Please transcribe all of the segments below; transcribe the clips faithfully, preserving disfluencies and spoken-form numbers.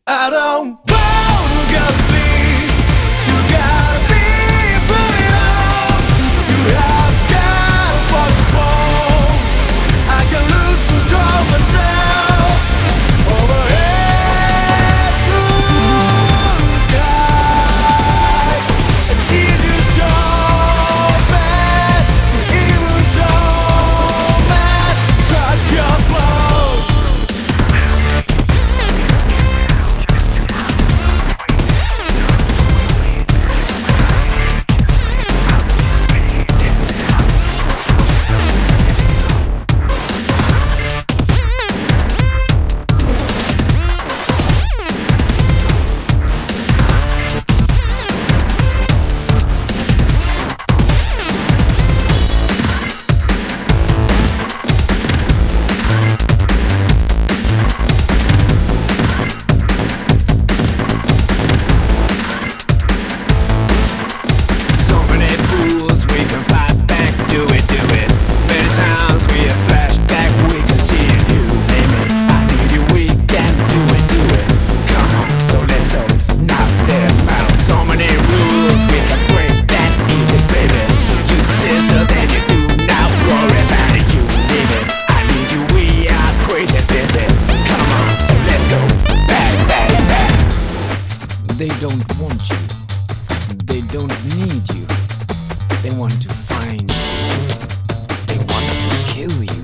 I don't want to go to sleep. You gotta be putting on. You have got to fuck small. I can lose control myself. Overhead through the sky. And is you so bad? Even so mad. Suck your blood. They don't want you. They don't need you. They want to find you. They want to kill you.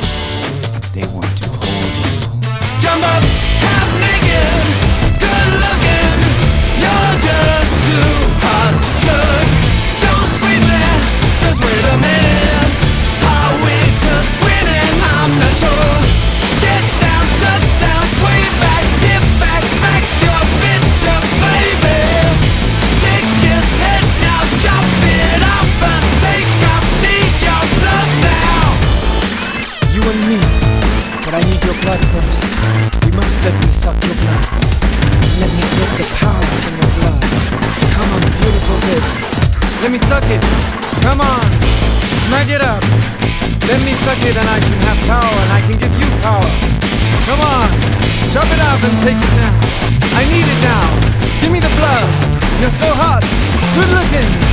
They want to hold you. Jump up, half naked, good looking. You're just too hot to suck. Don't squeeze me, just wait a minute. Are we just winning? I'm not sure. Get down, touchdown, sway back, get back, smack your bitch up, baby. Kick his head now, chop it up and take up, need your blood now. You and me, but I need your blood first. You must let me suck your blood. Let me get the power from your blood. Come on, beautiful baby. Let me suck it. Come on, smack it up. Let me suck it and I can have power and I can give you power. Come on, chop it up and take it now. I need it now. Give me the blood. You're so hot, good looking.